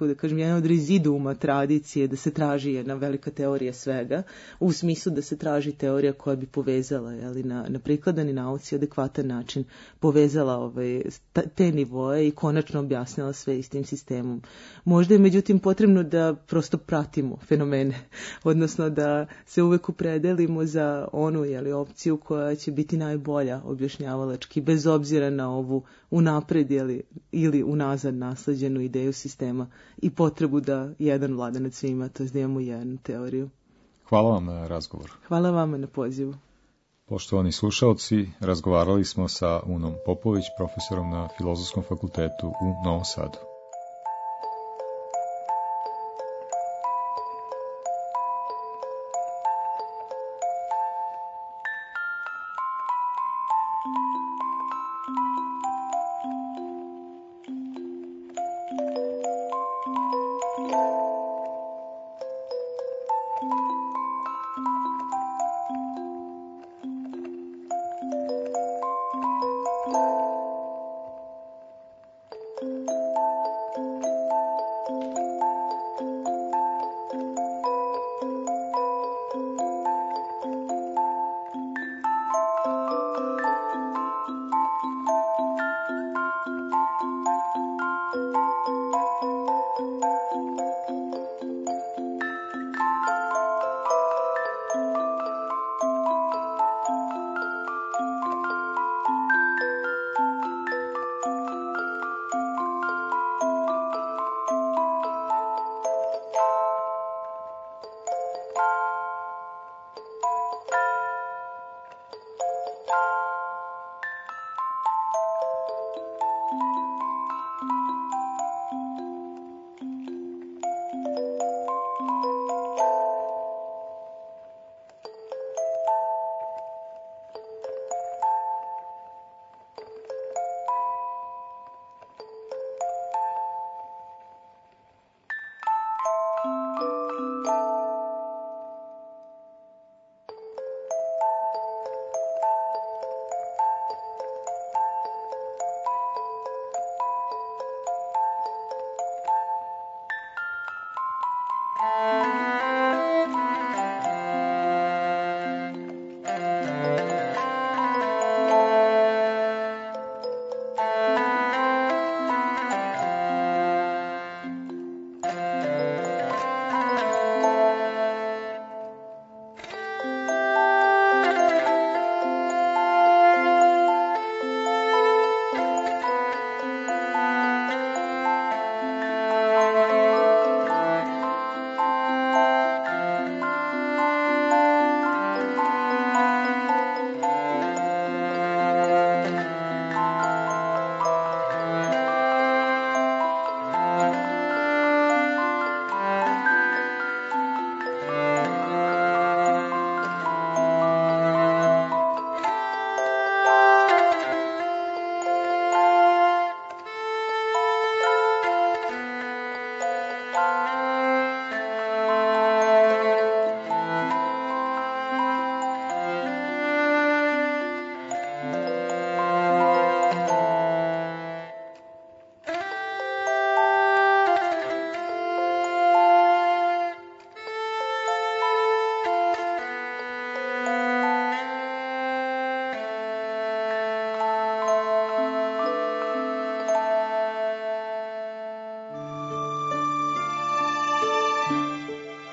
S5: od reziduma tradicije da se traži jedna velika teorija svega, u smislu da se traži teorija koja bi povezala na prikladan i nauci adekvatan način povezala te nivoe i konačno objasnila sve istim sistemom. Možda je međutim potrebno da prosto pratimo fenomene, odnosno da se uvek opredelimo za onu opciju koja će biti najbolja objašnjavalački, bez obzira na ovu unapred ili unazad nasleđenu ideju sistema i potrebu da jedan vlada nad svima, to je da imamo jednu teoriju.
S4: Hvala vam na razgovor.
S5: Hvala vama na pozivu.
S4: Poštovani slušaoci, razgovarali smo sa Unom Popović, profesorom na Filozofskom fakultetu u Novom Sadu.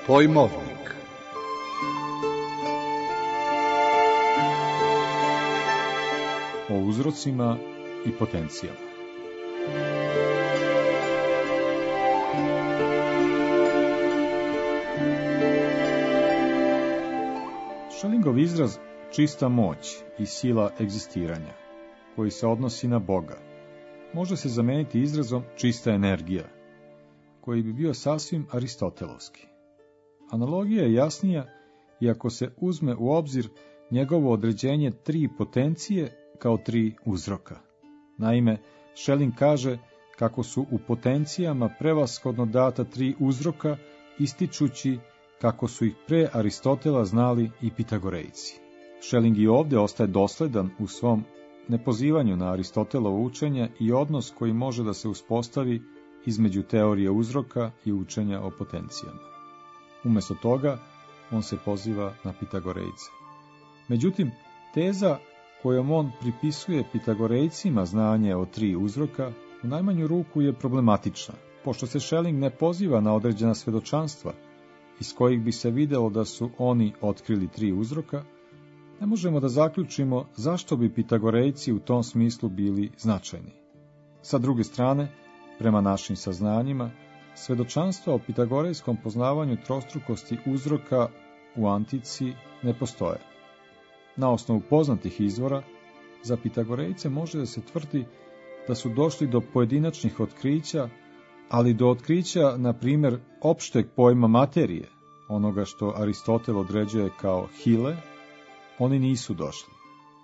S6: Pojmovnik.
S4: O uzrocima i potencijama. Schellingov izraz čista moć i sila egzistiranja, koji se odnosi na Boga, može se zameniti izrazom čista energija, koji bi bio sasvim aristotelovski. Analogija je jasnija i ako se uzme u obzir njegovo određenje tri potencije kao tri uzroka. Naime, Schelling kaže kako su u potencijama prevashodno data tri uzroka, ističući kako su ih pre Aristotela znali i Pitagorejci. Schelling i ovdje ostaje dosledan u svom nepozivanju na Aristotelovo učenje i odnos koji može da se uspostavi između teorije uzroka i učenja o potencijama. Umjesto toga, on se poziva na Pitagorejce. Međutim, teza kojom on pripisuje Pitagorejcima znanje o tri uzroka, u najmanju ruku je problematična, pošto se Schelling ne poziva na određena svedočanstva, iz kojih bi se vidjelo da su oni otkrili tri uzroka, ne možemo da zaključimo zašto bi Pitagorejci u tom smislu bili značajni. Sa druge strane, prema našim saznanjima, svedočanstva o pitagorejskom poznavanju trostrukosti uzroka u antici ne postoje. Na osnovu poznatih izvora, za Pitagorejce može da se tvrdi da su došli do pojedinačnih otkrića, ali do otkrića, na primjer, opšteg pojma materije, onoga što Aristotel određuje kao hile, oni nisu došli.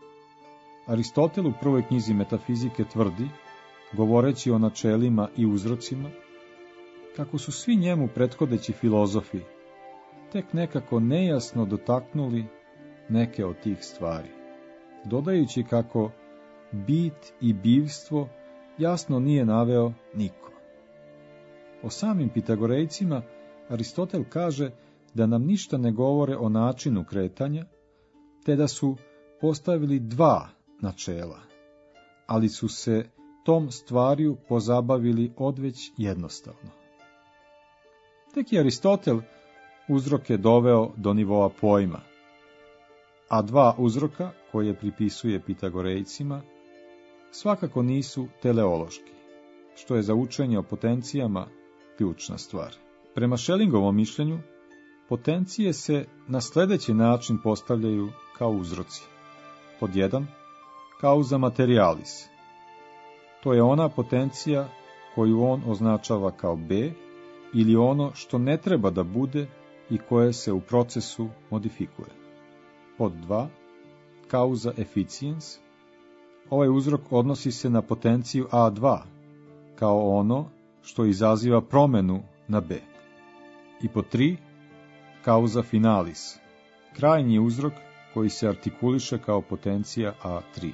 S4: Aristotel u prvoj knjizi Metafizike tvrdi, govoreći o načelima i uzrocima, kako su svi njemu prethodeći filozofi tek nekako nejasno dotaknuli neke od tih stvari, dodajući kako bit i bivstvo jasno nije naveo niko. O samim Pitagorejcima Aristotel kaže da nam ništa ne govore o načinu kretanja, te da su postavili dva načela, ali su se tom stvariju pozabavili odveć jednostavno. Tek je Aristotel uzroke doveo do nivoa pojma, a dva uzroka koje pripisuje Pitagorejcima svakako nisu teleološki, što je za učenje o potencijama ključna stvar. Prema Schellingovom mišljenju, potencije se na sljedeći način postavljaju kao uzroci. Pod 1. Causa materialis. To je ona potencija koju on označava kao B, ili ono što ne treba da bude i koje se u procesu modifikuje. Pod 2. Causa efficiens. Ovaj uzrok odnosi se na potenciju A2, kao ono što izaziva promjenu na B. I pod 3. Causa finalis. Krajnji uzrok koji se artikuliše kao potencija A3.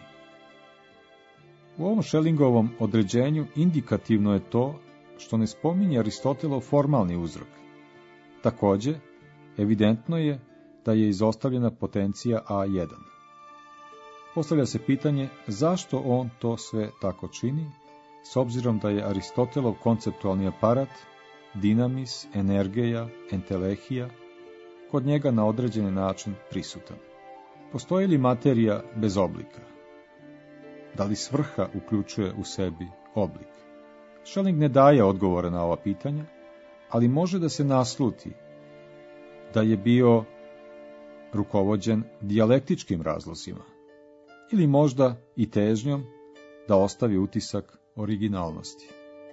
S4: U ovom Schellingovom određenju indikativno je to što ne spominje Aristotelov formalni uzrok. Također, evidentno je da je izostavljena potencija A1. Postavlja se pitanje zašto on to sve tako čini, s obzirom da je Aristotelov konceptualni aparat, dinamis, energija, entelehija, kod njega na određeni način prisutan. Postoji li materija bez oblika? Da li svrha uključuje u sebi oblik? Schelling ne daje odgovore na ova pitanja, ali može da se nasluti da je bio rukovođen dijalektičkim razlozima, ili možda i težnjom da ostavi utisak originalnosti.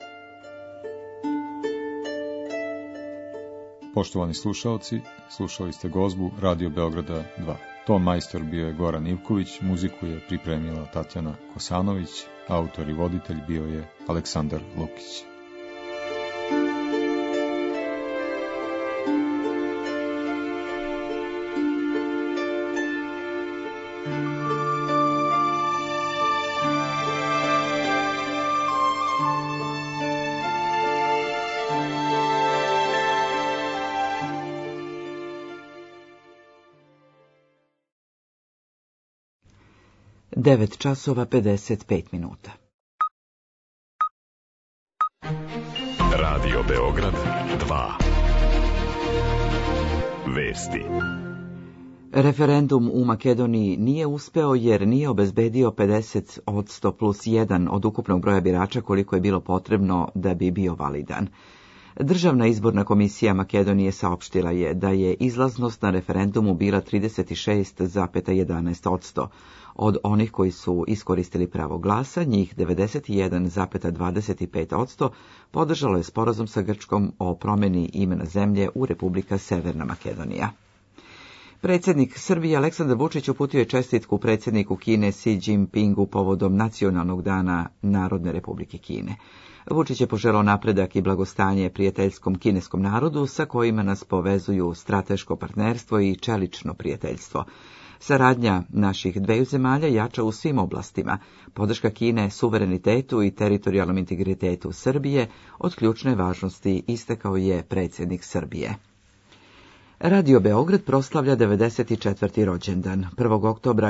S4: Poštovani slušaoci, slušali ste gozbu Radio Beograda 2. Ton majstor bio je Goran Ivković, muziku je pripremila Tatjana Kosanović, autor i voditelj bio je Aleksandar Lukić.
S7: Devet časova 55 minuta.
S1: Radio Beograd 2. Vesti.
S7: Referendum u Makedoniji nije uspeo jer nije obezbedio 50% plus 1 od ukupnog broja birača koliko je bilo potrebno da bi bio validan. Državna izborna komisija Makedonije saopštila je da je izlaznost na referendumu bila 36,11%. Od onih koji su iskoristili pravo glasa, njih 91,25% podržalo je sporazum sa Grčkom o promjeni imena zemlje u Republika Severna Makedonija. Predsjednik Srbije Aleksandar Vučić uputio je čestitku predsjedniku Kine Xi Jinpingu povodom Nacionalnog dana Narodne Republike Kine. Vučić je poželao napredak i blagostanje prijateljskom kineskom narodu sa kojima nas povezuju strateško partnerstvo i čelično prijateljstvo. Saradnja naših dveju zemalja jača u svim oblastima. Podrška Kine suverenitetu i teritorijalnom integritetu Srbije od ključne važnosti, istakao je predsjednik Srbije. Radio Beograd proslavlja 94. rođendan. 1. oktobra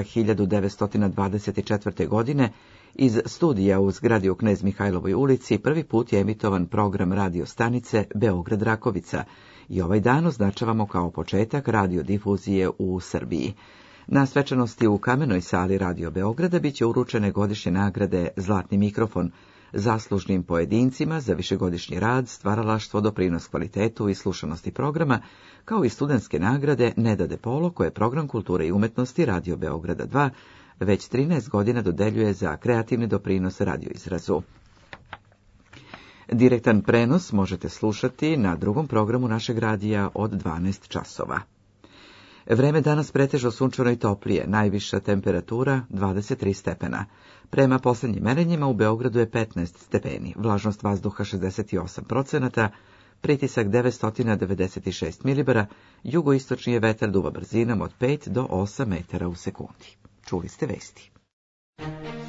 S7: 1924. godine iz studija u zgradi u Knez Mihajlovoj ulici prvi put je emitovan program radio stanice Beograd Rakovica i ovaj dan označavamo kao početak radiodifuzije u Srbiji. Na svečanosti u Kamenoj sali Radio Beograda bit će uručene godišnje nagrade Zlatni mikrofon zaslužnim pojedincima za višegodišnji rad, stvaralaštvo, doprinos kvalitetu i slušanosti programa, kao i studentske nagrade Nedade Polo, koje program kulture i umetnosti Radio Beograda 2 već 13 godina dodeljuje za kreativni doprinos radioizrazu. Direktan prenos možete slušati na drugom programu našeg radija od 12 časova. Vreme danas pretežno sunčano i toplije, najviša temperatura 23 stepena. Prema posljednjim merenjima u Beogradu je 15 stepeni, vlažnost vazduha 68%, pritisak 996 milibara, jugoistočni je vetar duva brzinom od 5 do 8 metara u sekundi. Čuli ste vesti.